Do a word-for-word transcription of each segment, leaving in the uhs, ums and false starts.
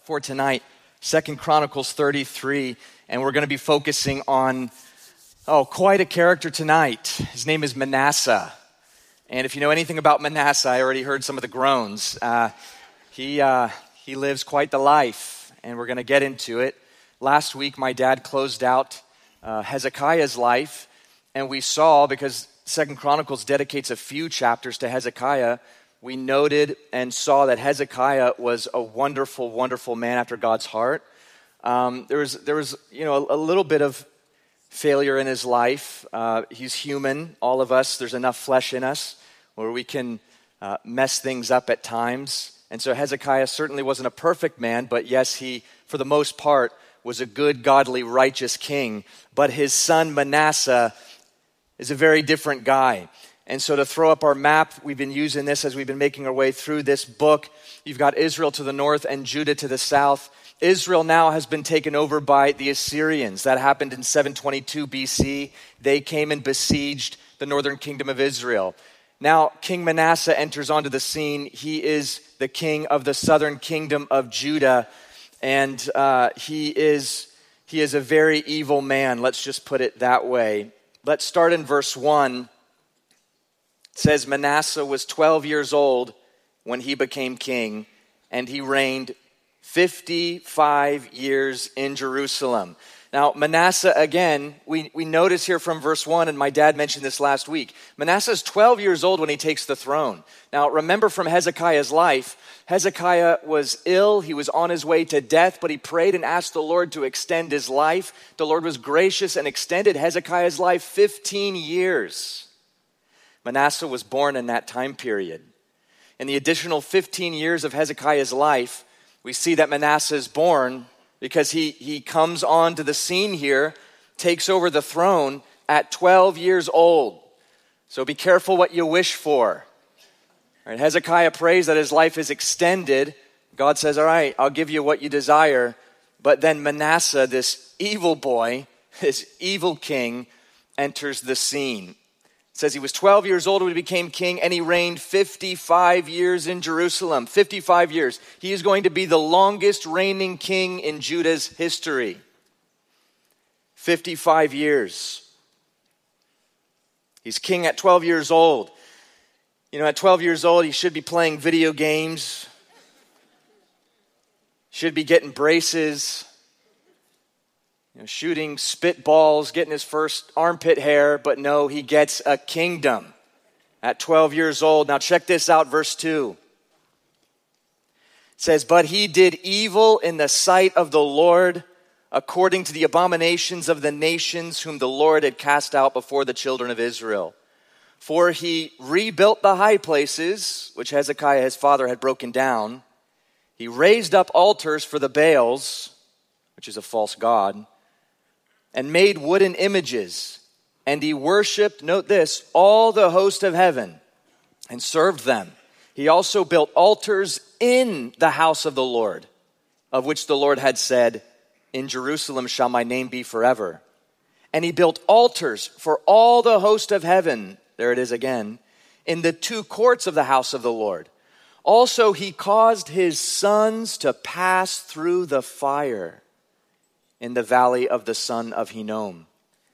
for tonight, Second Chronicles thirty-three, and we're going to be focusing on, oh, quite a character tonight. His name is Manasseh. And if you know anything about Manasseh, I already heard some of the groans. Uh, he, uh, he lives quite the life, and we're going to get into it. Last week, my dad closed out uh, Hezekiah's life, and we saw, because Second Chronicles dedicates a few chapters to Hezekiah, we noted and saw that Hezekiah was a wonderful, wonderful man after God's heart. Um, there was, there was, you know, a, a little bit of failure in his life. Uh, he's human, all of us. There's enough flesh in us where we can uh, mess things up at times. And so Hezekiah certainly wasn't a perfect man, but yes, he, for the most part, was a good, godly, righteous king. But his son Manasseh is a very different guy. And so to throw up our map, we've been using this as we've been making our way through this book. You've got Israel to the north and Judah to the south. Israel now has been taken over by the Assyrians. That happened in seven twenty-two B C. They came and besieged the northern kingdom of Israel. Now King Manasseh enters onto the scene. He is the king of the southern kingdom of Judah. And uh, he is he is a very evil man. Let's just put it that way. Let's start in verse one. It says, Manasseh was twelve years old when he became king, and he reigned fifty-five years in Jerusalem. Now, Manasseh, again, we, we notice here from verse one, and my dad mentioned this last week, Manasseh is twelve years old when he takes the throne. Now, remember from Hezekiah's life, Hezekiah was ill, he was on his way to death, but he prayed and asked the Lord to extend his life. The Lord was gracious and extended Hezekiah's life fifteen years. Manasseh was born in that time period. In the additional fifteen years of Hezekiah's life, we see that Manasseh is born because he, he comes onto the scene here, takes over the throne at twelve years old. So be careful what you wish for. All right, Hezekiah prays that his life is extended. God says, all right, I'll give you what you desire. But then Manasseh, this evil boy, this evil king, enters the scene. It says he was twelve years old when he became king, and he reigned fifty-five years in Jerusalem. fifty-five years. He is going to be the longest reigning king in Judah's history. fifty-five years. He's king at twelve years old. You know, at twelve years old, he should be playing video games. Should be getting braces. You know, shooting spitballs, getting his first armpit hair, but no, he gets a kingdom at twelve years old. Now check this out, verse two. It says, but he did evil in the sight of the Lord, according to the abominations of the nations whom the Lord had cast out before the children of Israel. For he rebuilt the high places, which Hezekiah his father had broken down. He raised up altars for the Baals, which is a false god, and made wooden images. And he worshipped, note this, all the host of heaven and served them. He also built altars in the house of the Lord, of which the Lord had said, in Jerusalem shall my name be forever. And he built altars for all the host of heaven, there it is again, in the two courts of the house of the Lord. Also he caused his sons to pass through the fire in the valley of the son of Hinnom.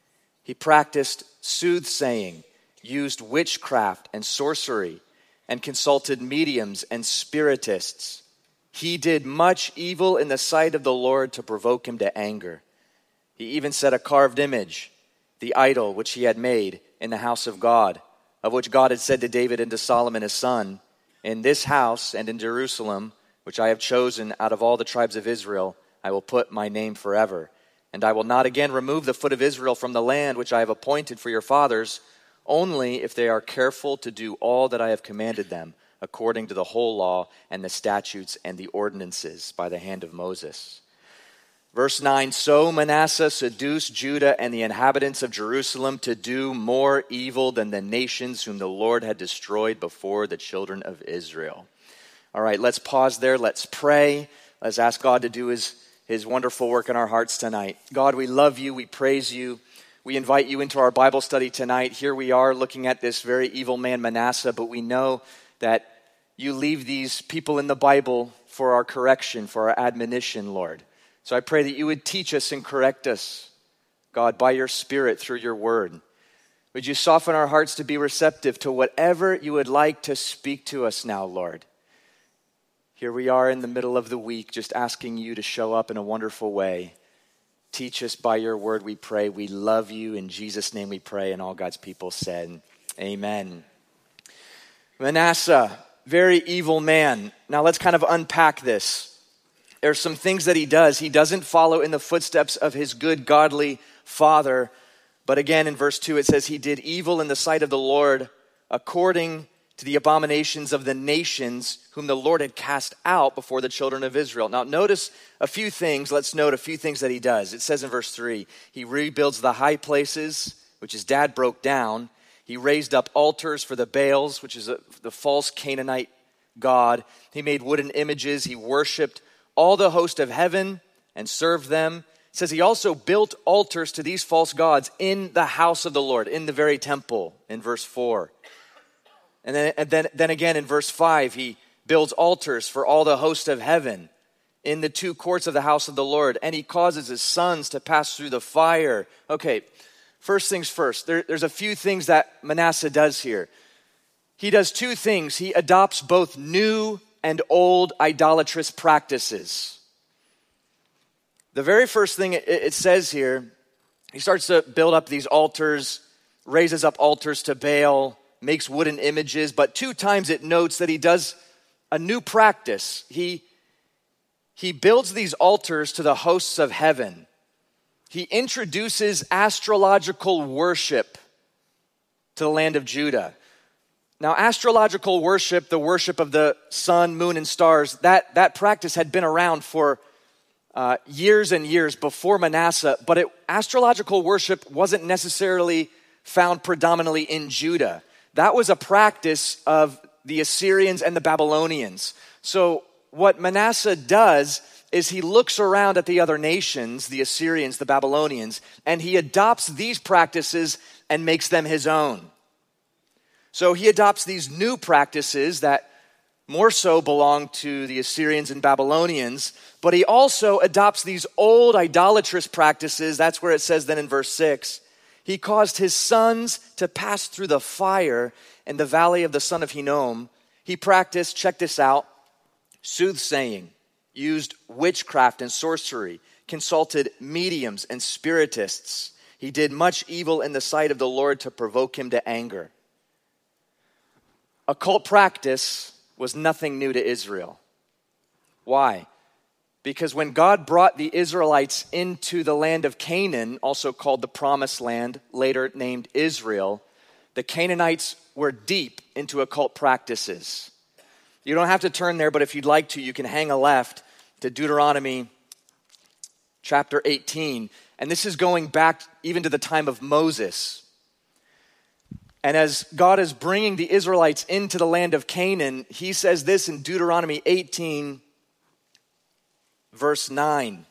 He practiced soothsaying, used witchcraft and sorcery, and consulted mediums and spiritists. He did much evil in the sight of the Lord to provoke him to anger. He even set a carved image, the idol which he had made in the house of God, of which God had said to David and to Solomon his son, in this house and in Jerusalem, which I have chosen out of all the tribes of Israel, I will put my name forever. And I will not again remove the foot of Israel from the land which I have appointed for your fathers, only if they are careful to do all that I have commanded them, according to the whole law and the statutes and the ordinances by the hand of Moses. Verse nine, so Manasseh seduced Judah and the inhabitants of Jerusalem to do more evil than the nations whom the Lord had destroyed before the children of Israel. All right, let's pause there. Let's pray. Let's ask God to do his His wonderful work in our hearts tonight. God, we love you. We praise you. We invite you into our Bible study tonight. Here we are looking at this very evil man, Manasseh, but we know that you leave these people in the Bible for our correction, for our admonition, Lord. So I pray that you would teach us and correct us, God, by your Spirit through your word. Would you soften our hearts to be receptive to whatever you would like to speak to us now, Lord? Here we are in the middle of the week, just asking you to show up in a wonderful way. Teach us by your word, we pray. We love you. In Jesus' name we pray. And all God's people said, amen. Manasseh, very evil man. Now let's kind of unpack this. There's some things that he does. He doesn't follow in the footsteps of his good, godly father. But again, in verse two, it says, he did evil in the sight of the Lord according to the abominations of the nations whom the Lord had cast out before the children of Israel. Now notice a few things. Let's note a few things that he does. It says in verse three, he rebuilds the high places, which his dad broke down. He raised up altars for the Baals, which is a, the false Canaanite god. He made wooden images. He worshiped all the host of heaven and served them. It says he also built altars to these false gods in the house of the Lord, in the very temple, in verse four. And then, and then, then again in verse five, he builds altars for all the host of heaven in the two courts of the house of the Lord, and he causes his sons to pass through the fire. Okay, first things first, there, there's a few things that Manasseh does here. He does two things. He adopts both new and old idolatrous practices. The very first thing it, it says here, he starts to build up these altars, raises up altars to Baal, makes wooden images, but two times it notes that he does a new practice. He, he builds these altars to the hosts of heaven. He introduces astrological worship to the land of Judah. Now, astrological worship, the worship of the sun, moon, and stars, that, that practice had been around for uh, years and years before Manasseh, but it, astrological worship wasn't necessarily found predominantly in Judah. That was a practice of the Assyrians and the Babylonians. So what Manasseh does is he looks around at the other nations, the Assyrians, the Babylonians, and he adopts these practices and makes them his own. So he adopts these new practices that more so belong to the Assyrians and Babylonians, but he also adopts these old idolatrous practices. That's where it says then in verse six, he caused his sons to pass through the fire in the valley of the son of Hinnom. He practiced, check this out, soothsaying, used witchcraft and sorcery, consulted mediums and spiritists. He did much evil in the sight of the Lord to provoke him to anger. Occult practice was nothing new to Israel. Why? Because when God brought the Israelites into the land of Canaan, also called the Promised Land, later named Israel, the Canaanites were deep into occult practices. You don't have to turn there, but if you'd like to, you can hang a left to Deuteronomy chapter eighteen. And this is going back even to the time of Moses. And as God is bringing the Israelites into the land of Canaan, he says this in Deuteronomy eighteen, verse nine.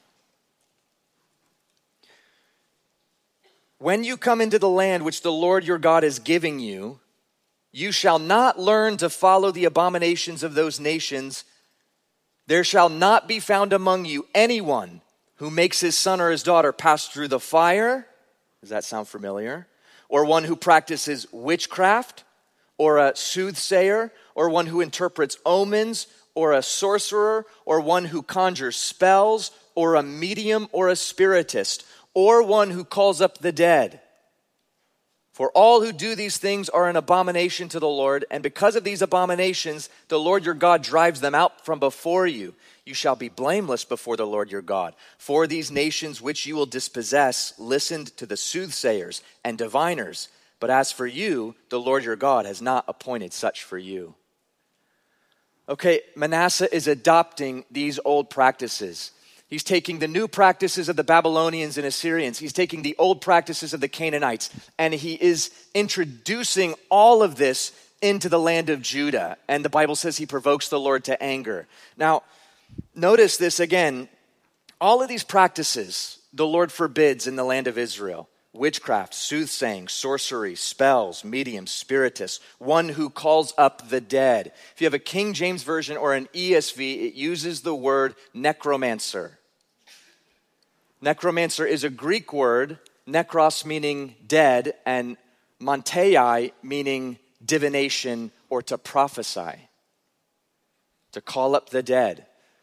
When you come into the land which the Lord your God is giving you, you shall not learn to follow the abominations of those nations. There shall not be found among you anyone who makes his son or his daughter pass through the fire. Does that sound familiar? Or one who practices witchcraft, or a soothsayer, or one who interprets omens, or a sorcerer, or one who conjures spells, or a medium, or a spiritist, or one who calls up the dead. For all who do these things are an abomination to the Lord, and because of these abominations, the Lord your God drives them out from before you. You shall be blameless before the Lord your God. For these nations which you will dispossess listened to the soothsayers and diviners, but as for you, the Lord your God has not appointed such for you. Okay, Manasseh is adopting these old practices. He's taking the new practices of the Babylonians and Assyrians. He's taking the old practices of the Canaanites, and he is introducing all of this into the land of Judah. And the Bible says he provokes the Lord to anger. Now, notice this again. All of these practices the Lord forbids in the land of Israel. witchcraft, soothsaying, sorcery, spells, mediums, spiritists, one who calls up the dead. If you have a King James Version or an E S V, it uses the word necromancer. Necromancer is a Greek word, nekros meaning dead, and mantei meaning divination or to prophesy, to call up the dead.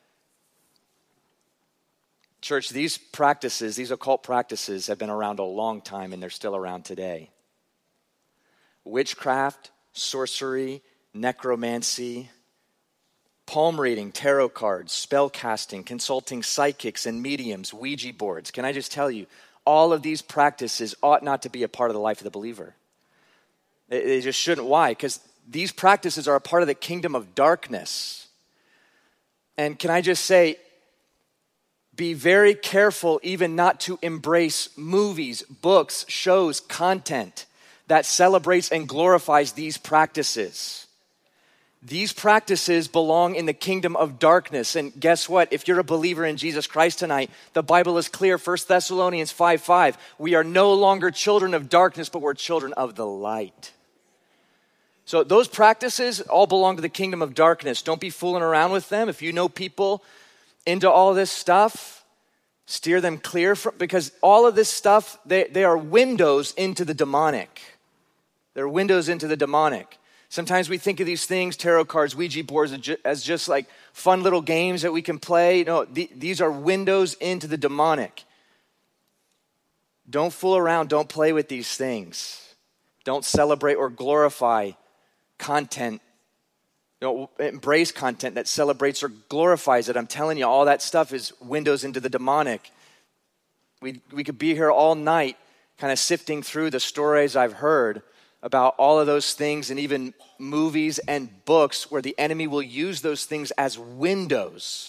Church, these practices, these occult practices have been around a long time and they're still around today. Witchcraft, sorcery, necromancy, palm reading, tarot cards, spell casting, consulting psychics and mediums, Ouija boards. Can I just tell you, all of these practices ought not to be a part of the life of the believer. They, they just shouldn't. Why? Because these practices are a part of the kingdom of darkness. And can I just say, be very careful even not to embrace movies, books, shows, content that celebrates and glorifies these practices. These practices belong in the kingdom of darkness. And guess what? If you're a believer in Jesus Christ tonight, the Bible is clear. First Thessalonians five five. We are no longer children of darkness, but we're children of the light. So those practices all belong to the kingdom of darkness. Don't be fooling around with them. If you know people into all this stuff, steer them clear from, because all of this stuff, they, they are windows into the demonic. They're windows into the demonic. Sometimes we think of these things, tarot cards, Ouija boards, as just like fun little games that we can play. No, the, these are windows into the demonic. Don't fool around. Don't play with these things. Don't celebrate or glorify content. Don't embrace content that celebrates or glorifies it. I'm telling you, all that stuff is windows into the demonic. We, we could be here all night kind of sifting through the stories I've heard about all of those things, and even movies and books where the enemy will use those things as windows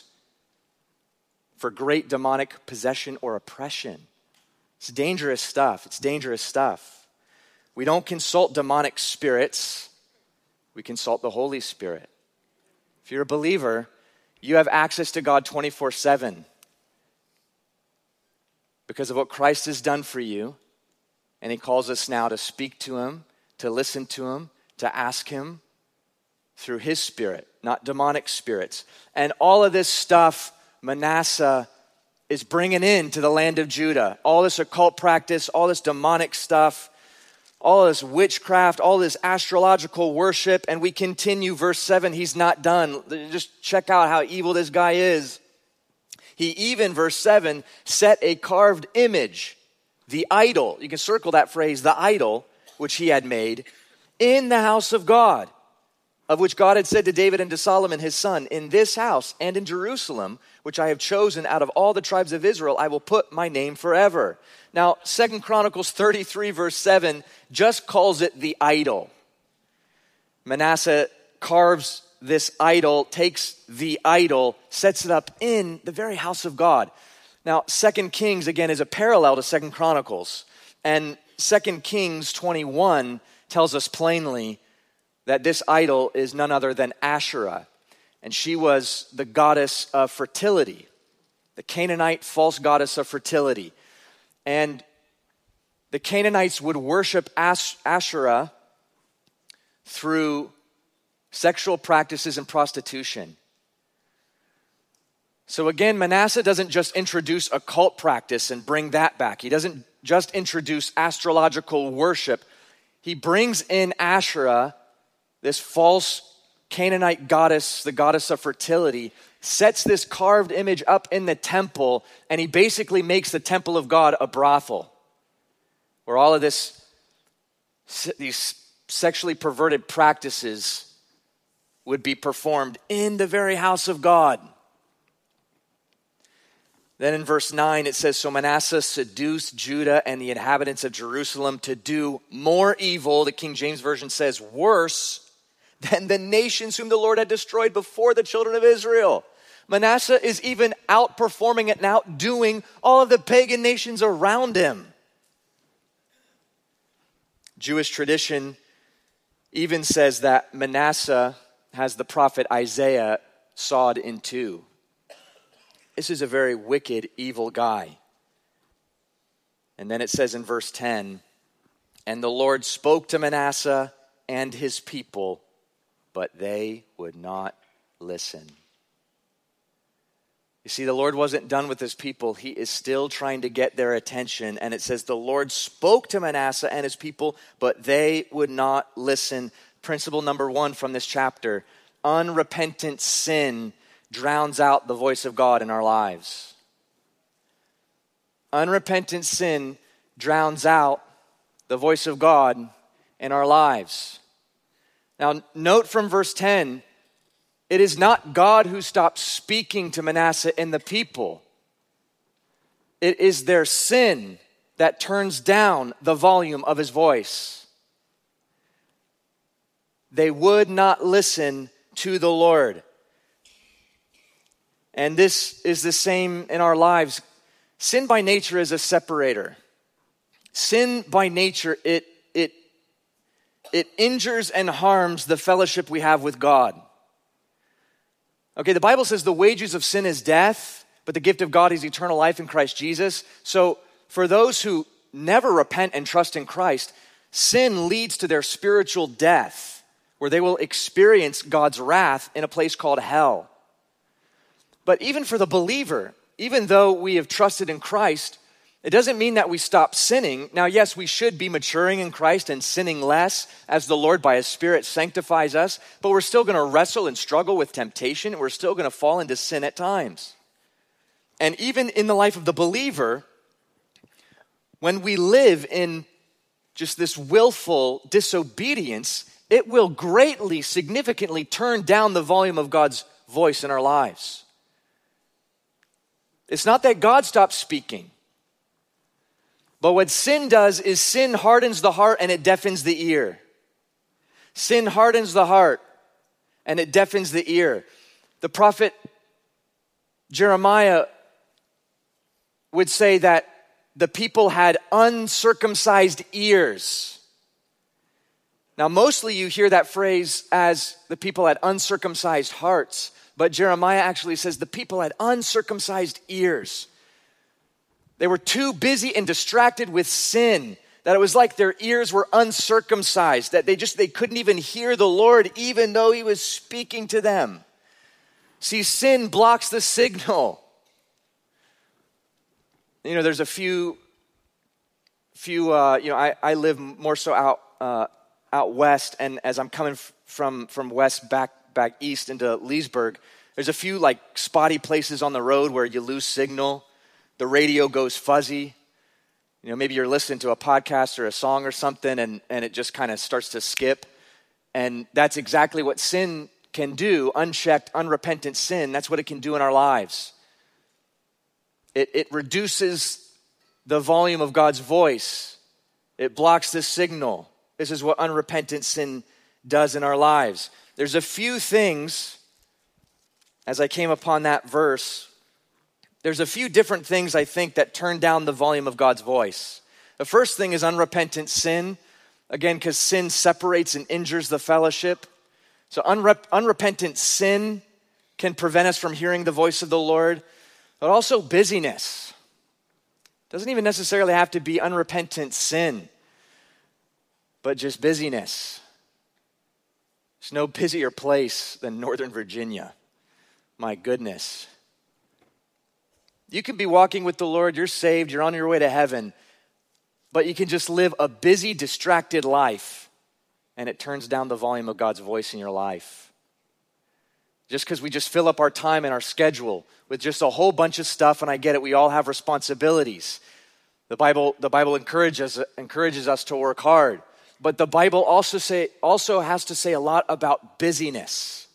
for great demonic possession or oppression. It's dangerous stuff. It's dangerous stuff. We don't consult demonic spirits. We consult the Holy Spirit. If you're a believer, you have access to God twenty-four seven because of what Christ has done for you. And he calls us now to speak to him, to listen to him, to ask him through his spirit, not demonic spirits. And all of this stuff Manasseh is bringing into the land of Judah. All this occult practice, all this demonic stuff, all this witchcraft, all this astrological worship. And we continue, verse seven, he's not done. Just check out how evil this guy is. He even, verse seven, set a carved image, the idol. You can circle that phrase, the idol, which he had made, in the house of God, of which God had said to David and to Solomon his son, in this house and in Jerusalem, which I have chosen out of all the tribes of Israel, I will put my name forever. Now, Second Chronicles thirty-three, verse seven, just calls it the idol. Manasseh carves this idol, takes the idol, sets it up in the very house of God. Now, Second Kings, again, is a parallel to Second Chronicles. And Second Kings twenty-one tells us plainly that this idol is none other than Asherah. And she was the goddess of fertility, the Canaanite false goddess of fertility. And the Canaanites would worship Ash- Asherah through sexual practices and prostitution. So again, Manasseh doesn't just introduce occult practice and bring that back. He doesn't just introduce astrological worship. He brings in Asherah, this false Canaanite goddess, the goddess of fertility, sets this carved image up in the temple, and he basically makes the temple of God a brothel, where all of this, these sexually perverted practices would be performed in the very house of God. Then in verse nine, it says, so Manasseh seduced Judah and the inhabitants of Jerusalem to do more evil, the King James Version says worse, than the nations whom the Lord had destroyed before the children of Israel. Manasseh is even outperforming and outdoing all of the pagan nations around him. Jewish tradition even says that Manasseh has the prophet Isaiah sawed in two. This is a very wicked, evil guy. And then it says in verse ten, and the Lord spoke to Manasseh and his people, but they would not listen. You see, the Lord wasn't done with his people. He is still trying to get their attention. And it says the Lord spoke to Manasseh and his people, but they would not listen. Principle number one from this chapter: unrepentant sin drowns out the voice of God in our lives. Unrepentant sin drowns out the voice of God in our lives. Now, note from verse ten, it is not God who stops speaking to Manasseh and the people. It is their sin that turns down the volume of his voice. They would not listen to the Lord. And this is the same in our lives. Sin by nature is a separator. Sin by nature, it, it, it injures and harms the fellowship we have with God. Okay, the Bible says the wages of sin is death, but the gift of God is eternal life in Christ Jesus. So for those who never repent and trust in Christ, sin leads to their spiritual death, where they will experience God's wrath in a place called hell. But even for the believer, even though we have trusted in Christ, it doesn't mean that we stop sinning. Now, yes, we should be maturing in Christ and sinning less as the Lord by his Spirit sanctifies us, but we're still going to wrestle and struggle with temptation. We're still going to fall into sin at times. And even in the life of the believer, when we live in just this willful disobedience, it will greatly, significantly turn down the volume of God's voice in our lives. It's not that God stops speaking. But what sin does is sin hardens the heart and it deafens the ear. Sin hardens the heart and it deafens the ear. The prophet Jeremiah would say that the people had uncircumcised ears. Now, mostly you hear that phrase as the people had uncircumcised hearts, but Jeremiah actually says the people had uncircumcised ears. They were too busy and distracted with sin that it was like their ears were uncircumcised, that they just, they couldn't even hear the Lord even though he was speaking to them. See, sin blocks the signal. You know, there's a few, few, uh, you know, I, I live more so out, uh, out west, and as I'm coming f- from, from west back, back east into Leesburg, there's a few like spotty places on the road where you lose signal. The radio goes fuzzy. You know, maybe you're listening to a podcast or a song or something and, and it just kind of starts to skip. And that's exactly what sin can do, unchecked, unrepentant sin. That's what it can do in our lives. It, it reduces the volume of God's voice. It blocks the signal. This is what unrepentant sin does in our lives. There's a few things, as I came upon that verse, there's a few different things I think that turn down the volume of God's voice. The first thing is unrepentant sin. Again, because sin separates and injures the fellowship. So unrep- unrepentant sin can prevent us from hearing the voice of the Lord. But also busyness. Doesn't even necessarily have to be unrepentant sin, but just busyness. There's no busier place than Northern Virginia. My goodness. You could be walking with the Lord, you're saved, you're on your way to heaven, but you can just live a busy, distracted life, and it turns down the volume of God's voice in your life. Just because we just fill up our time and our schedule with just a whole bunch of stuff, and I get it, we all have responsibilities. The Bible, the Bible encourages, encourages us to work hard, but the Bible also say also has to say a lot about busyness.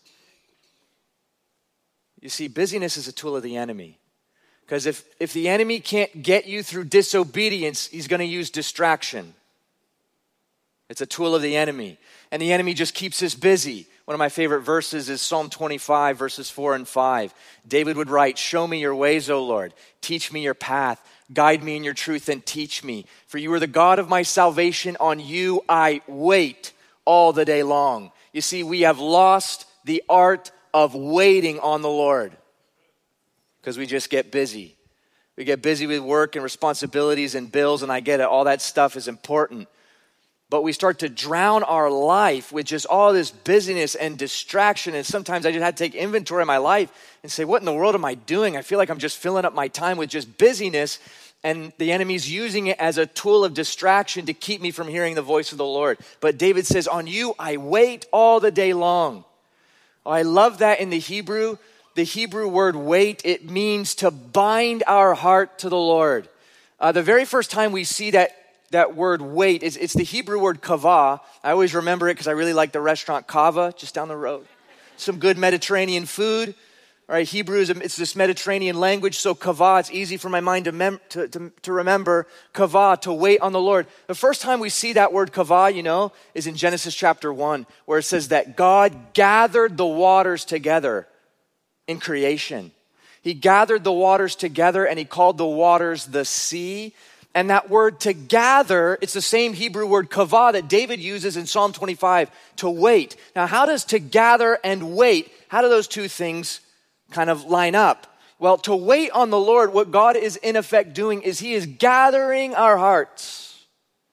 You see, busyness is a tool of the enemy. Because if, if the enemy can't get you through disobedience, he's going to use distraction. It's a tool of the enemy. And the enemy just keeps us busy. One of my favorite verses is Psalm twenty-five, verses four and five. David would write, "Show me your ways, O Lord. Teach me your path. Guide me in your truth and teach me. For you are the God of my salvation. On you I wait all the day long." You see, we have lost the art of waiting on the Lord because we just get busy. We get busy with work and responsibilities and bills, and I get it. All that stuff is important. But we start to drown our life with just all this busyness and distraction. And sometimes I just had to take inventory of my life and say, what in the world am I doing? I feel like I'm just filling up my time with just busyness. And the enemy's using it as a tool of distraction to keep me from hearing the voice of the Lord. But David says, on you I wait all the day long. Oh, I love that in the Hebrew. The Hebrew word wait, it means to bind our heart to the Lord. Uh, the very first time we see that that word wait, is it's the Hebrew word kavah. I always remember it because I really like the restaurant Kava just down the road. Some good Mediterranean food. All right, Hebrew is it's this Mediterranean language, so kavah, it's easy for my mind to, mem- to, to, to remember. Kavah, to wait on the Lord. The first time we see that word kavah, you know, is in Genesis chapter one, where it says that God gathered the waters together in creation. He gathered the waters together and he called the waters the sea. And that word to gather, it's the same Hebrew word kavah that David uses in Psalm twenty-five, to wait. Now, how does to gather and wait, how do those two things kind of line up? Well, to wait on the Lord, what God is in effect doing is he is gathering our hearts.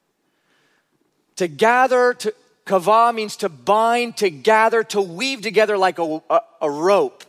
To gather, to kavah means to bind, to gather, to weave together like a, a, a rope.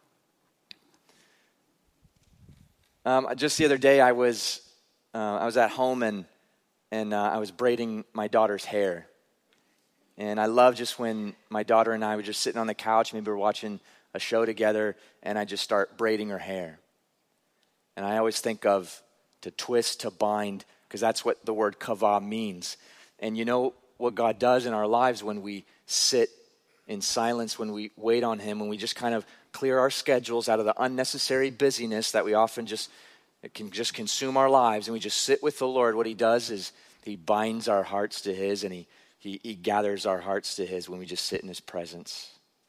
Um, just the other day, I was uh, I was at home and and uh, I was braiding my daughter's hair, and I love just when my daughter and I were just sitting on the couch, maybe we're watching a show together, and I just start braiding her hair. And I always think of to twist, to bind, because that's what the word kavah means. And you know what God does in our lives when we sit in silence, when we wait on him, when we just kind of clear our schedules out of the unnecessary busyness that we often just, it can just consume our lives, and we just sit with the Lord. What he does is he binds our hearts to his, and he, he, he gathers our hearts to his when we just sit in his presence.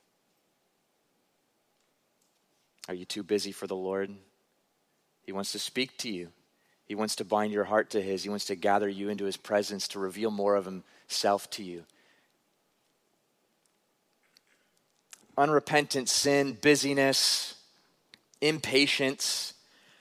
Are you too busy for the Lord? He wants to speak to you. He wants to bind your heart to his. He wants to gather you into his presence to reveal more of himself to you. Unrepentant sin, busyness, impatience.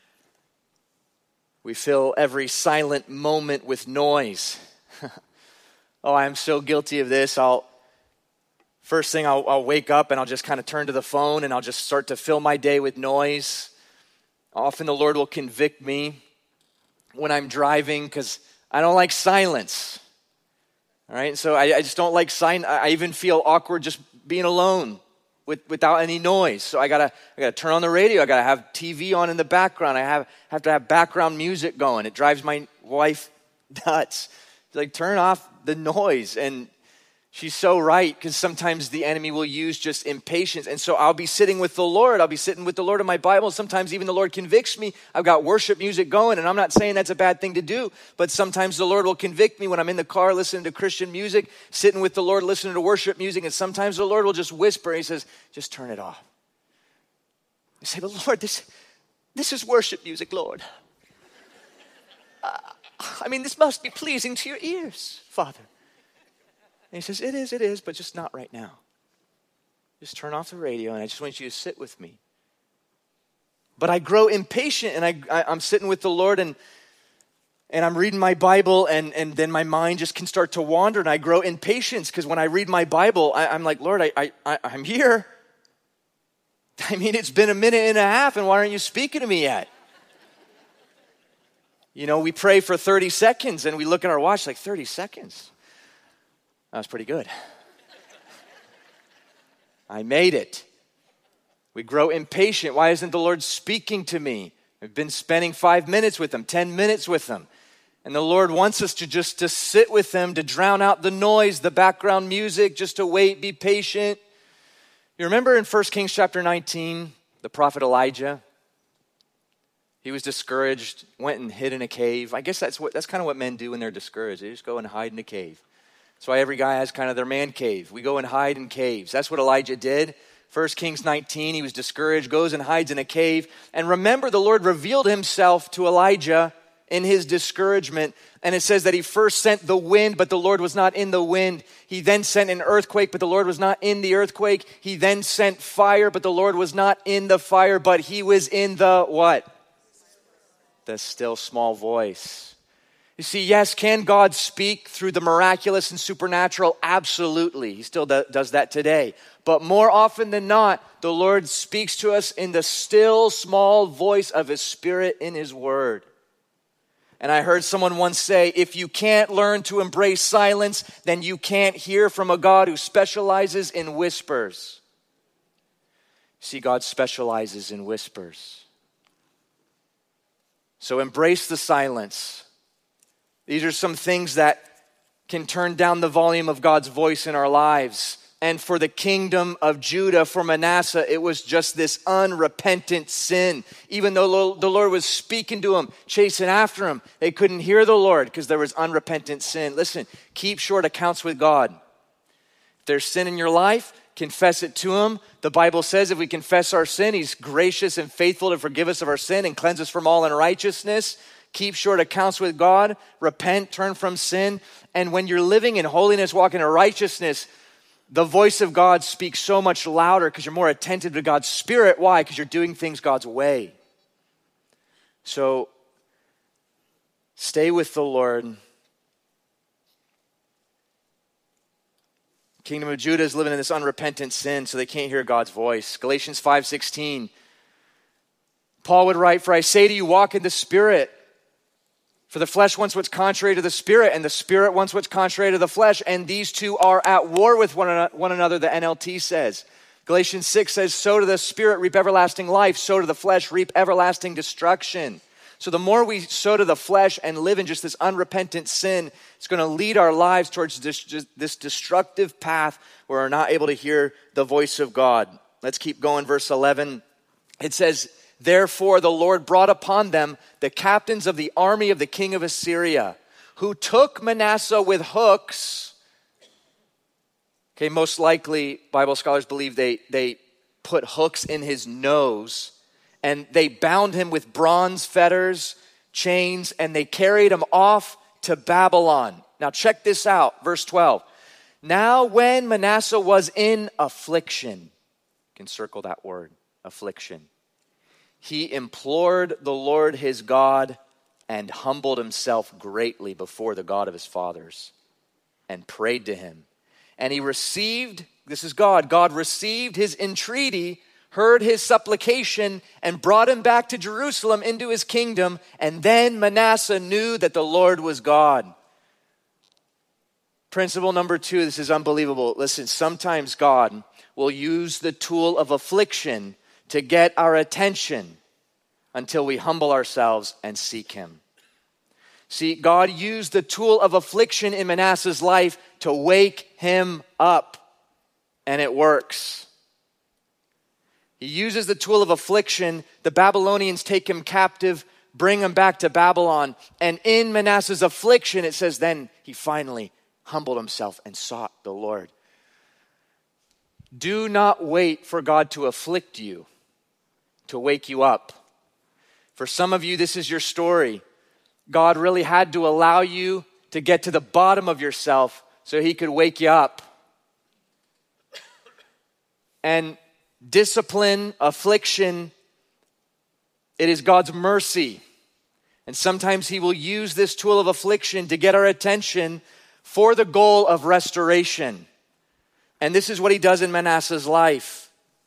We fill every silent moment with noise. Oh, I'm so guilty of this. I'll first thing I'll, I'll wake up and I'll just kind of turn to the phone and I'll just start to fill my day with noise. Often the Lord will convict me when I'm driving because I don't like silence. All right, so I, I just don't like silence. I even feel awkward just being alone with, without any noise. So I gotta, I gotta turn on the radio. I gotta have T V on in the background. I have have to have background music going. It drives my wife nuts. It's like, turn off the noise. And she's so right, because sometimes the enemy will use just impatience. And so I'll be sitting with the Lord. I'll be sitting with the Lord in my Bible. Sometimes even the Lord convicts me. I've got worship music going, and I'm not saying that's a bad thing to do, but sometimes the Lord will convict me when I'm in the car listening to Christian music, sitting with the Lord listening to worship music, and sometimes the Lord will just whisper. He says, just turn it off. I say, but Lord, this, this is worship music, Lord. Uh, I mean, this must be pleasing to your ears, Father. And he says, it is, it is, but just not right now. Just turn off the radio, and I just want you to sit with me. But I grow impatient, and I, I, I'm sitting with the Lord, and and I'm reading my Bible, and, and then my mind just can start to wander, and I grow impatience, because when I read my Bible, I, I'm like, Lord, I, I, I, I'm here. I mean, it's been a minute and a half, and why aren't you speaking to me yet? You know, we pray for thirty seconds, and we look at our watch like, thirty seconds? That was pretty good. I made it. We grow impatient. Why isn't the Lord speaking to me? I've been spending five minutes with him, ten minutes with him. And the Lord wants us to just to sit with him, to drown out the noise, the background music, just to wait, be patient. You remember in First Kings chapter nineteen, the prophet Elijah? He was discouraged, went and hid in a cave. I guess that's what that's kind of what men do when they're discouraged. They just go and hide in a cave. That's why every guy has kind of their man cave. We go and hide in caves. That's what Elijah did. First Kings nineteen, he was discouraged, goes and hides in a cave. And remember, the Lord revealed himself to Elijah in his discouragement. And it says that he first sent the wind, but the Lord was not in the wind. He then sent an earthquake, but the Lord was not in the earthquake. He then sent fire, but the Lord was not in the fire, but he was in the what? the still small voice. You see, yes, can God speak through the miraculous and supernatural? Absolutely. He still do- does that today. But more often than not, the Lord speaks to us in the still small voice of his Spirit in his word. And I heard someone once say, if you can't learn to embrace silence, then you can't hear from a God who specializes in whispers. See, God specializes in whispers. So embrace the silence. These are some things that can turn down the volume of God's voice in our lives. And for the kingdom of Judah, for Manasseh, it was just this unrepentant sin. Even though the Lord was speaking to him, chasing after him, they couldn't hear the Lord because there was unrepentant sin. Listen, keep short accounts with God. If there's sin in your life, confess it to him. The Bible says if we confess our sin, he's gracious and faithful to forgive us of our sin and cleanse us from all unrighteousness. Keep short accounts with God. Repent, turn from sin. And when you're living in holiness, walking in righteousness, the voice of God speaks so much louder because you're more attentive to God's Spirit. Why? Because you're doing things God's way. So stay with the Lord. Kingdom of Judah is living in this unrepentant sin, so they can't hear God's voice. Galatians five sixteen. Paul would write, "For I say to you, walk in the Spirit. For the flesh wants what's contrary to the Spirit, and the Spirit wants what's contrary to the flesh, and these two are at war with one another," the N L T says. Galatians six says, "So to the Spirit reap everlasting life, so to the flesh reap everlasting destruction." So the more we sow to the flesh and live in just this unrepentant sin, it's going to lead our lives towards this, this destructive path where we're not able to hear the voice of God. Let's keep going, verse eleven. It says, "Therefore the Lord brought upon them the captains of the army of the king of Assyria, who took Manasseh with hooks." Okay, most likely, Bible scholars believe they, they put hooks in his nose, and they bound him with bronze fetters, chains, and they carried him off to Babylon. Now check this out, verse twelve. "Now when Manasseh was in affliction," you can circle that word, affliction, "he implored the Lord his God and humbled himself greatly before the God of his fathers and prayed to him. And he received," this is God, "God received his entreaty, heard his supplication, and brought him back to Jerusalem into his kingdom. And then Manasseh knew that the Lord was God." Principle number two, this is unbelievable. Listen, sometimes God will use the tool of affliction to get our attention until we humble ourselves and seek him. See, God used the tool of affliction in Manasseh's life to wake him up, and it works. He uses the tool of affliction. The Babylonians take him captive, bring him back to Babylon, and in Manasseh's affliction, it says then he finally humbled himself and sought the Lord. Do not wait for God to afflict you to wake you up. For some of you, this is your story. God really had to allow you to get to the bottom of yourself so he could wake you up. And discipline, affliction, it is God's mercy. And sometimes he will use this tool of affliction to get our attention for the goal of restoration. And this is what he does in Manasseh's life.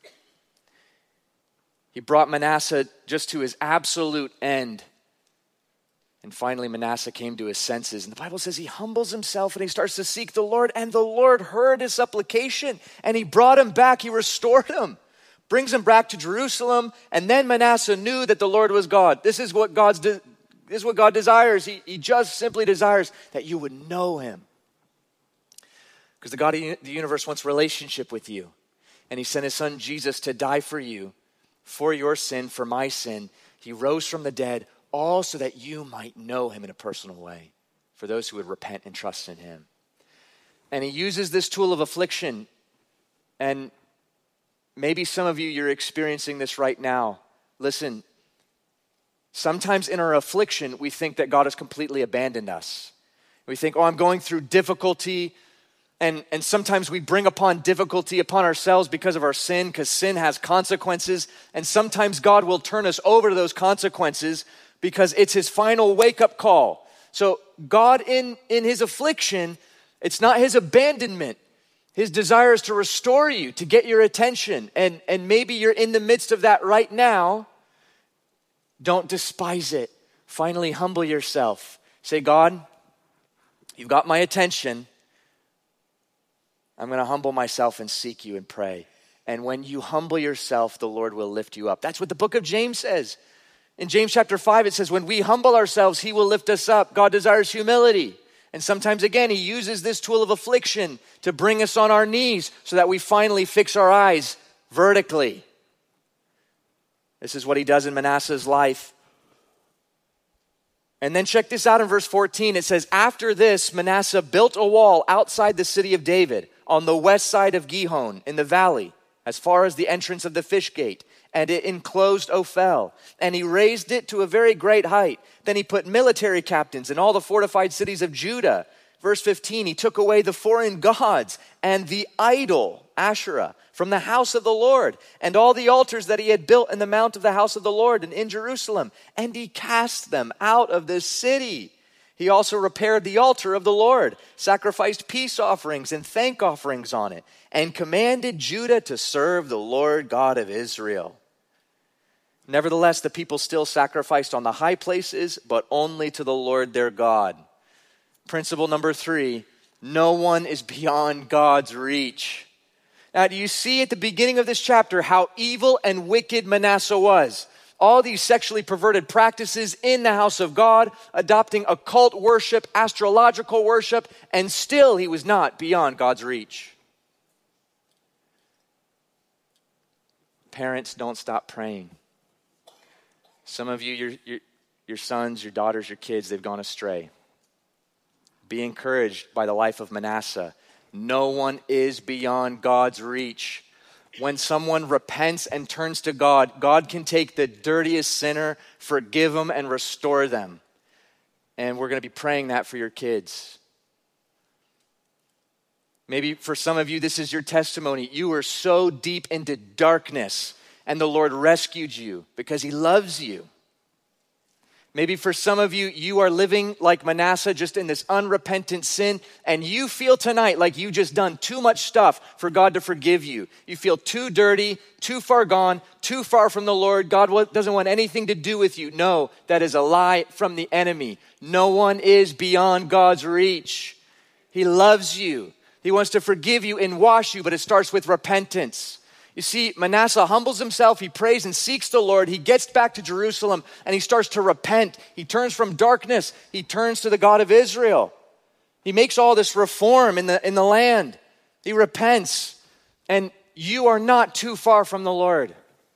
He brought Manasseh just to his absolute end. And finally, Manasseh came to his senses. And the Bible says he humbles himself and he starts to seek the Lord. And the Lord heard his supplication and he brought him back. He restored him, brings him back to Jerusalem. And then Manasseh knew that the Lord was God. This is what God's de- this is what God desires. He, he just simply desires that you would know him. Because the God of the universe wants relationship with you. And he sent his son Jesus to die for you, for your sin, for my sin. He rose from the dead, all so that you might know him in a personal way, for those who would repent and trust in him. And he uses this tool of affliction. And maybe some of you, you're experiencing this right now. Listen, sometimes in our affliction, we think that God has completely abandoned us. We think, oh, I'm going through difficulty. And, and sometimes we bring upon difficulty upon ourselves because of our sin, because sin has consequences. And sometimes God will turn us over to those consequences. because it's his final wake-up call. So God in, in his affliction, it's not his abandonment. His desire is to restore you, to get your attention. And, and maybe you're in the midst of that right now. Don't despise it. Finally, humble yourself. Say, God, you've got my attention. I'm going to humble myself and seek you and pray. And when you humble yourself, the Lord will lift you up. That's what the book of James says. In James chapter five, it says, when we humble ourselves, he will lift us up. God desires humility. And sometimes, again, he uses this tool of affliction to bring us on our knees so that we finally fix our eyes vertically. This is what he does in Manasseh's life. And then check this out in verse fourteen. It says, after this, Manasseh built a wall outside the city of David on the west side of Gihon in the valley, as far as the entrance of the fish gate, and it enclosed Ophel. And he raised it to a very great height. Then he put military captains in all the fortified cities of Judah. Verse fifteen, he took away the foreign gods and the idol, Asherah, from the house of the Lord, and all the altars that he had built in the mount of the house of the Lord and in Jerusalem, and he cast them out of the city. He also repaired the altar of the Lord, sacrificed peace offerings and thank offerings on it, and commanded Judah to serve the Lord God of Israel. Nevertheless, the people still sacrificed on the high places, but only to the Lord their God. Principle number three, no one is beyond God's reach. Now, do you see at the beginning of this chapter how evil and wicked Manasseh was? All these sexually perverted practices in the house of God, adopting occult worship, astrological worship, and still he was not beyond God's reach. Parents, don't stop praying. Some of you, your, your, your sons, your daughters, your kids, they've gone astray. Be encouraged by the life of Manasseh. No one is beyond God's reach. When someone repents and turns to God, God can take the dirtiest sinner, forgive them, and restore them. And we're going to be praying that for your kids. Maybe for some of you, this is your testimony. You were so deep into darkness, and the Lord rescued you because he loves you. Maybe for some of you, you are living like Manasseh, just in this unrepentant sin, and you feel tonight like you just done too much stuff for God to forgive you. You feel too dirty, too far gone, too far from the Lord. God doesn't want anything to do with you. No, that is a lie from the enemy. No one is beyond God's reach. He loves you. He wants to forgive you and wash you, but it starts with repentance. You see, Manasseh humbles himself, he prays and seeks the Lord, he gets back to Jerusalem, and he starts to repent. He turns from darkness, he turns to the God of Israel. He makes all this reform in the, in the land. He repents, and you are not too far from the Lord.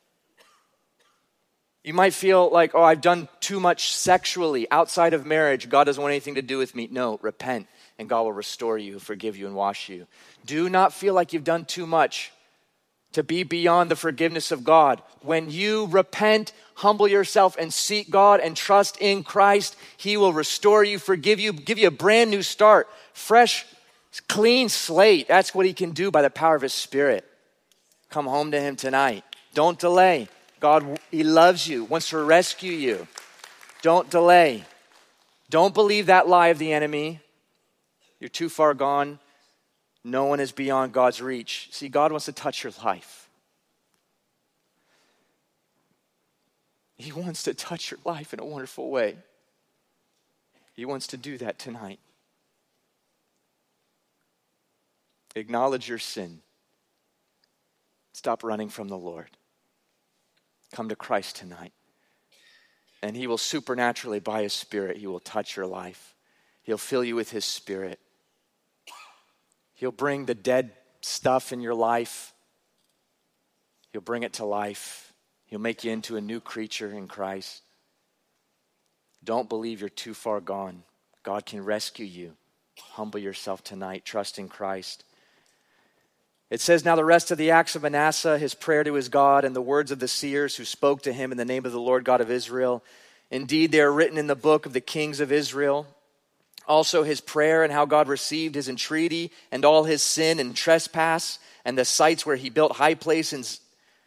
You might feel like, oh, I've done too much sexually outside of marriage. God doesn't want anything to do with me. No, repent, and God will restore you, forgive you, and wash you. Do not feel like you've done too much to be beyond the forgiveness of God. When you repent, humble yourself, and seek God and trust in Christ, he will restore you, forgive you, give you a brand new start, fresh, clean slate. That's what he can do by the power of his Spirit. Come home to him tonight. Don't delay. God, he loves you, wants to rescue you. Don't delay. Don't believe that lie of the enemy. You're too far gone. No one is beyond God's reach. See, God wants to touch your life. He wants to touch your life in a wonderful way. He wants to do that tonight. Acknowledge your sin. Stop running from the Lord. Come to Christ tonight. And he will supernaturally, by his Spirit, he will touch your life. He'll fill you with his Spirit. He'll bring the dead stuff in your life. He'll bring it to life. He'll make you into a new creature in Christ. Don't believe you're too far gone. God can rescue you. Humble yourself tonight. Trust in Christ. It says, now the rest of the acts of Manasseh, his prayer to his God, and the words of the seers who spoke to him in the name of the Lord God of Israel. Indeed, they are written in the book of the kings of Israel. Also his prayer and how God received his entreaty and all his sin and trespass and the sites where he built high places,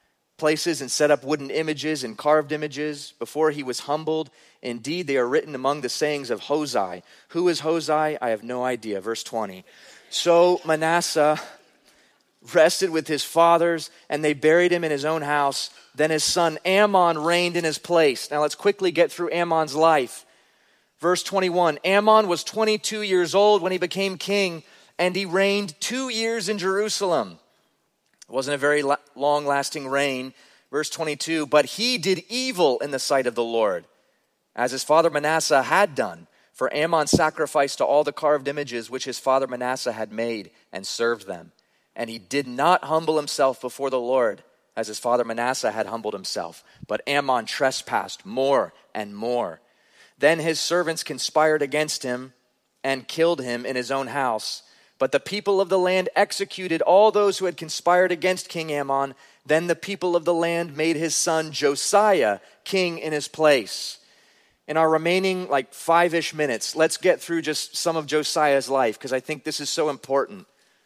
places and set up wooden images and carved images. Before he was humbled, indeed they are written among the sayings of Hosea. Who is Hosea? I have no idea. Verse twenty. So Manasseh rested with his fathers, and they buried him in his own house. Then his son Ammon reigned in his place. Now let's quickly get through Ammon's life. Verse twenty-one, Ammon was twenty-two years old when he became king, and he reigned two years in Jerusalem. It wasn't a very long-lasting reign. Verse twenty-two, but he did evil in the sight of the Lord, as his father Manasseh had done. For Ammon sacrificed to all the carved images which his father Manasseh had made and served them. And he did not humble himself before the Lord, as his father Manasseh had humbled himself. But Ammon trespassed more and more. Then his servants conspired against him and killed him in his own house. But the people of the land executed all those who had conspired against King Ammon. Then the people of the land made his son Josiah king in his place. In our remaining like five-ish minutes, let's get through just some of Josiah's life, because I think this is so important.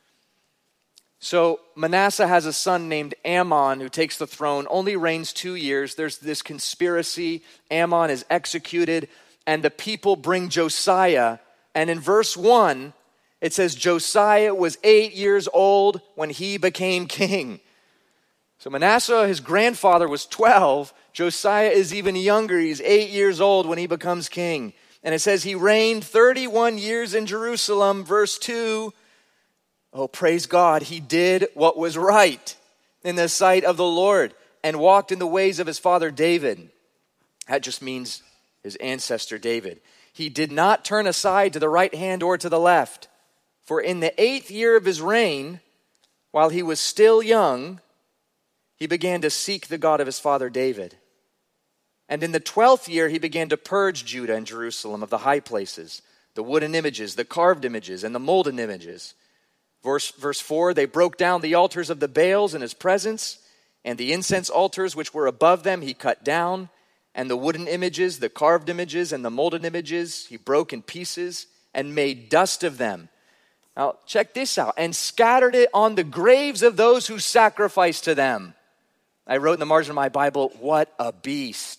So Manasseh has a son named Ammon who takes the throne, only reigns two years. There's this conspiracy. Ammon is executed, and the people bring Josiah. And in verse one, it says Josiah was eight years old when he became king. So Manasseh, his grandfather, was twelve. Josiah is even younger. He's eight years old when he becomes king. And it says he reigned thirty-one years in Jerusalem. Verse two, oh, praise God, he did what was right in the sight of the Lord and walked in the ways of his father David. That just means his ancestor David. He did not turn aside to the right hand or to the left. For in the eighth year of his reign, while he was still young, he began to seek the God of his father David. And in the twelfth year, he began to purge Judah and Jerusalem of the high places, the wooden images, the carved images, and the molded images. Verse, verse four, they broke down the altars of the Baals in his presence, and the incense altars which were above them he cut down, and the wooden images, the carved images, and the molded images he broke in pieces and made dust of them. Now, check this out. And scattered it on the graves of those who sacrificed to them. I wrote in the margin of my Bible, what a beast.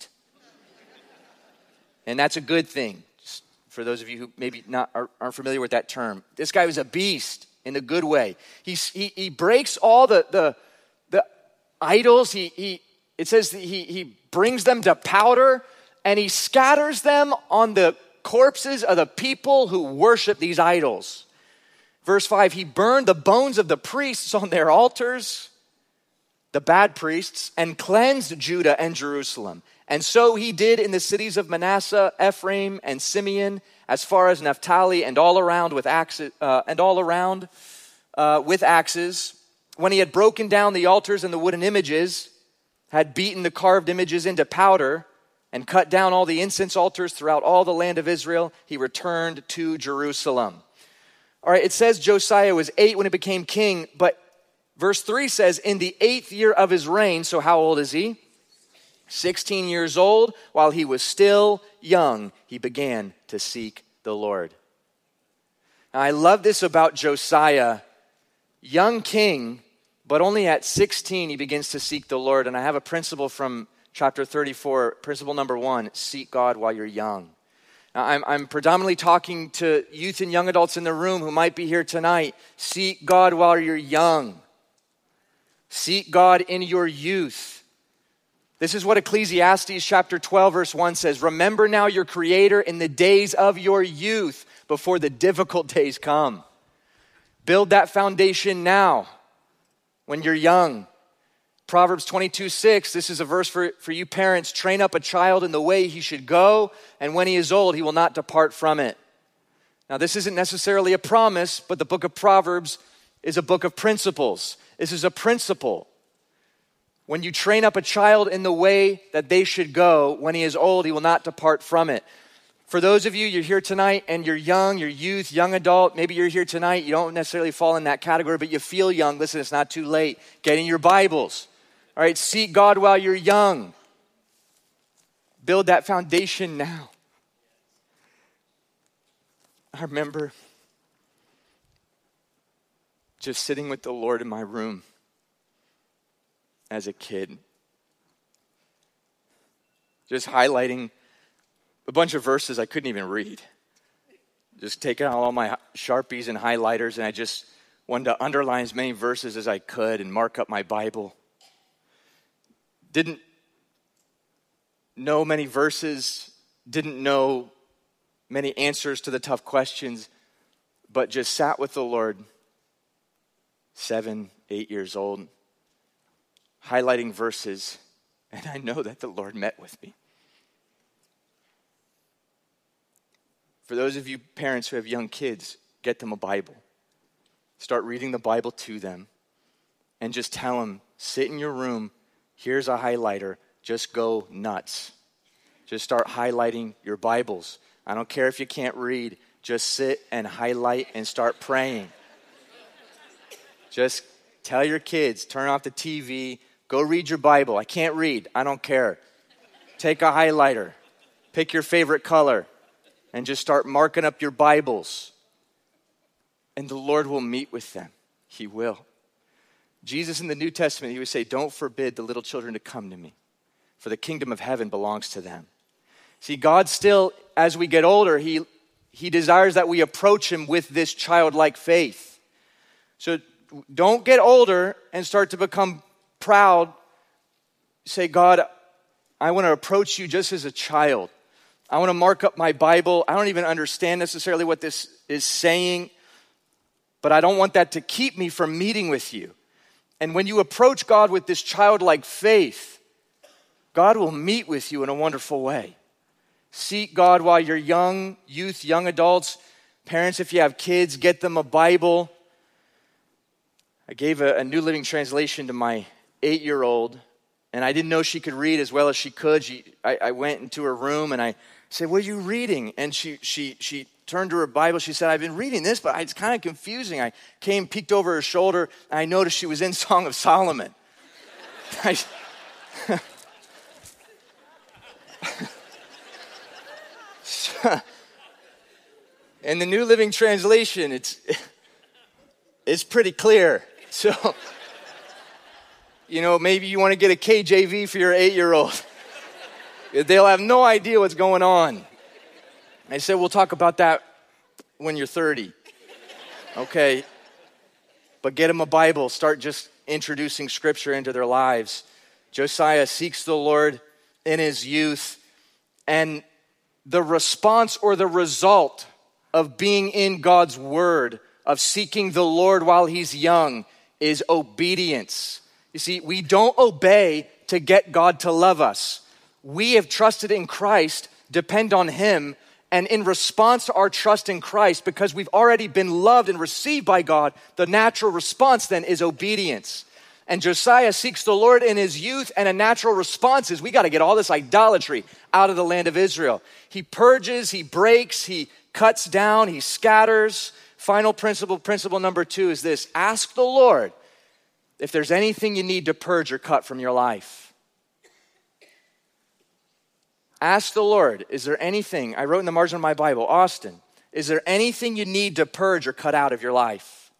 And that's a good thing. Just for those of you who maybe not are, aren't familiar with that term. This guy was a beast in a good way. He's, he he breaks all the the, the idols. He he it says that he he brings them to powder, and he scatters them on the corpses of the people who worship these idols. Verse five, he burned the bones of the priests on their altars, the bad priests, and cleansed Judah and Jerusalem. And so he did in the cities of Manasseh, Ephraim, and Simeon, as far as Naphtali, and all around with axes, uh, and all around uh, with axes. When he had broken down the altars and the wooden images, had beaten the carved images into powder, and cut down all the incense altars throughout all the land of Israel, he returned to Jerusalem. All right, it says Josiah was eight when he became king, but verse three says, in the eighth year of his reign, so how old is he? sixteen years old, while he was still young, he began to seek the Lord. Now, I love this about Josiah, young king, but only at sixteen he begins to seek the Lord. And I have a principle from chapter thirty-four, principle number one, seek God while you're young. Now, I'm, I'm predominantly talking to youth and young adults in the room who might be here tonight. Seek God while you're young. Seek God in your youth. This is what Ecclesiastes chapter twelve verse one says. Remember now your Creator in the days of your youth before the difficult days come. Build that foundation now when you're young. Proverbs twenty-two six, this is a verse for, for you parents. Train up a child in the way he should go, and when he is old, he will not depart from it. Now, this isn't necessarily a promise, but the book of Proverbs is a book of principles. This is a principle. When you train up a child in the way that they should go, when he is old, he will not depart from it. For those of you, you're here tonight and you're young, you're youth, young adult, maybe you're here tonight, you don't necessarily fall in that category, but you feel young. Listen, it's not too late. Get in your Bibles. All right, seek God while you're young. Build that foundation now. I remember just sitting with the Lord in my room as a kid, just highlighting a bunch of verses I couldn't even read. Just taking out all my Sharpies and highlighters, and I just wanted to underline as many verses as I could and mark up my Bible. Didn't know many verses, didn't know many answers to the tough questions, but just sat with the Lord, seven, eight years old, highlighting verses, and I know that the Lord met with me. For those of you parents who have young kids, get them a Bible. Start reading the Bible to them, and just tell them, sit in your room, here's a highlighter, just go nuts. Just start highlighting your Bibles. I don't care if you can't read, just sit and highlight and start praying. Just tell your kids, turn off the T V, go read your Bible. I can't read, I don't care. Take a highlighter, pick your favorite color, and just start marking up your Bibles. And the Lord will meet with them. He will. Jesus in the New Testament, he would say, don't forbid the little children to come to me, for the kingdom of heaven belongs to them. See, God still, as we get older, he, he desires that we approach him with this childlike faith. So don't get older and start to become proud. Say, God, I want to approach you just as a child. I want to mark up my Bible. I don't even understand necessarily what this is saying, but I don't want that to keep me from meeting with you. And when you approach God with this childlike faith, God will meet with you in a wonderful way. Seek God while you're young, youth, young adults. Parents, if you have kids, get them a Bible. I gave a, a New Living Translation to my eight-year-old, and I didn't know she could read as well as she could. She, I, I went into her room, and I said, what are you reading? And she she she turned to her Bible. She said, I've been reading this, but it's kind of confusing. I came, peeked over her shoulder, and I noticed she was in Song of Solomon. I, in the New Living Translation, it's it's pretty clear. So, you know, maybe you want to get a K J V for your eight-year-old. They'll have no idea what's going on. I said, we'll talk about that when you're thirty. Okay. But get them a Bible. Start just introducing Scripture into their lives. Josiah seeks the Lord in his youth, and the response or the result of being in God's word, of seeking the Lord while he's young, is obedience. You see, we don't obey to get God to love us. We have trusted in Christ, depend on him, and in response to our trust in Christ, because we've already been loved and received by God, the natural response then is obedience. And Josiah seeks the Lord in his youth, and a natural response is we got to get all this idolatry out of the land of Israel. He purges, he breaks, he cuts down, he scatters. Final principle, principle number two is this: ask the Lord if there's anything you need to purge or cut from your life. Ask the Lord, is there anything, I wrote in the margin of my Bible, Austin, is there anything you need to purge or cut out of your life?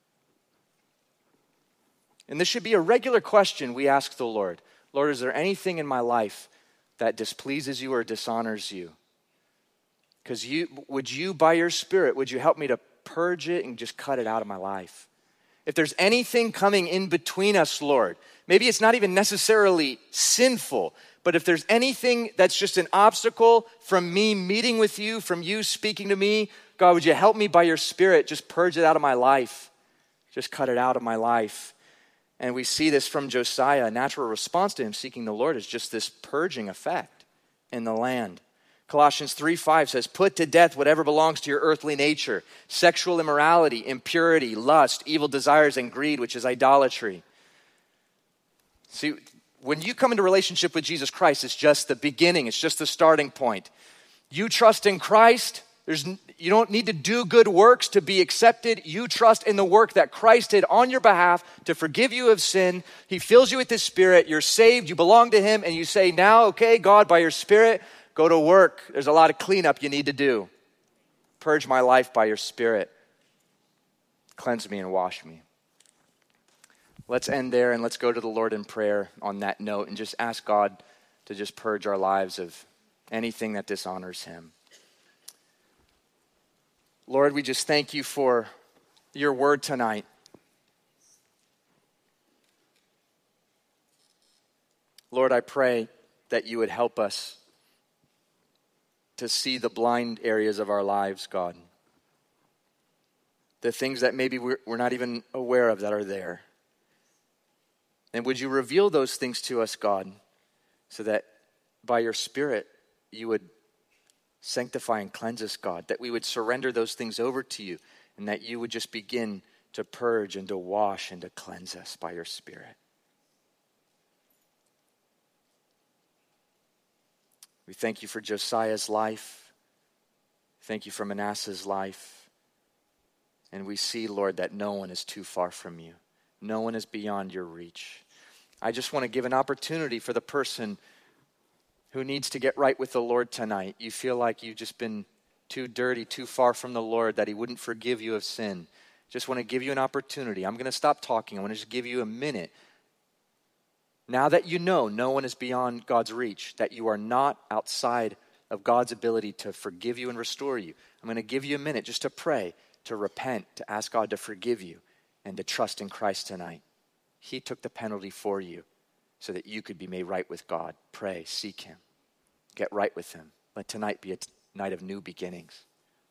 And this should be a regular question we ask the Lord. Lord, is there anything in my life that displeases you or dishonors you? Because you, would you, by your Spirit, would you help me to purge it and just cut it out of my life? If there's anything coming in between us, Lord, maybe it's not even necessarily sinful, but if there's anything that's just an obstacle from me meeting with you, from you speaking to me, God, would you help me by your Spirit just purge it out of my life? Just cut it out of my life. And we see this from Josiah. A natural response to him seeking the Lord is just this purging effect in the land. Colossians three five says, put to death whatever belongs to your earthly nature, sexual immorality, impurity, lust, evil desires, and greed, which is idolatry. See, when you come into relationship with Jesus Christ, it's just the beginning. It's just the starting point. You trust in Christ. There's, you don't need to do good works to be accepted. You trust in the work that Christ did on your behalf to forgive you of sin. He fills you with his Spirit. You're saved. You belong to him. And you say, now, okay, God, by your Spirit, go to work. There's a lot of cleanup you need to do. Purge my life by your Spirit. Cleanse me and wash me. Let's end there and let's go to the Lord in prayer on that note and just ask God to just purge our lives of anything that dishonors him. Lord, we just thank you for your word tonight. Lord, I pray that you would help us to see the blind areas of our lives, God. The things that maybe we're, we're not even aware of that are there. And would you reveal those things to us, God, so that by your Spirit you would sanctify and cleanse us, God, that we would surrender those things over to you, and that you would just begin to purge and to wash and to cleanse us by your Spirit. We thank you for Josiah's life. Thank you for Manasseh's life. And we see, Lord, that no one is too far from you. No one is beyond your reach. I just want to give an opportunity for the person who needs to get right with the Lord tonight. You feel like you've just been too dirty, too far from the Lord, that he wouldn't forgive you of sin. Just want to give you an opportunity. I'm going to stop talking. I want to just give you a minute. Now that you know no one is beyond God's reach, that you are not outside of God's ability to forgive you and restore you, I'm going to give you a minute just to pray, to repent, to ask God to forgive you, and to trust in Christ tonight. He took the penalty for you so that you could be made right with God. Pray, seek him, get right with him. Let tonight be a t- night of new beginnings.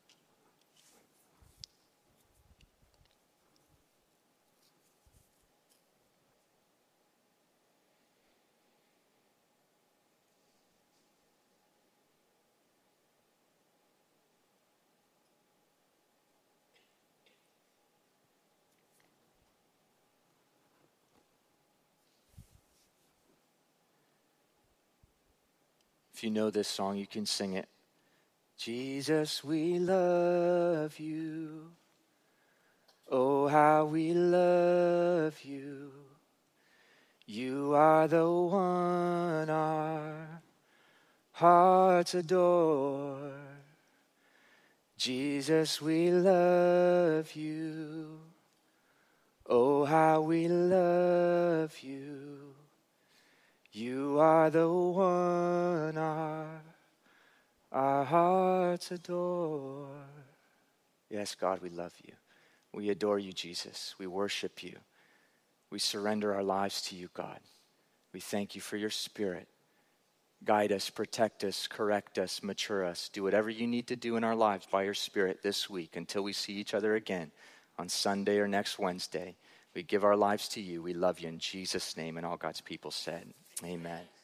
If you know this song, you can sing it. Jesus, we love you. Oh, how we love you. You are the one our hearts adore. Jesus, we love you. Oh, how we love you. You are the one our, our hearts adore. Yes, God, we love you. We adore you, Jesus. We worship you. We surrender our lives to you, God. We thank you for your Spirit. Guide us, protect us, correct us, mature us. Do whatever you need to do in our lives by your Spirit this week until we see each other again on Sunday or next Wednesday. We give our lives to you. We love you in Jesus' name. And all God's people said, amen.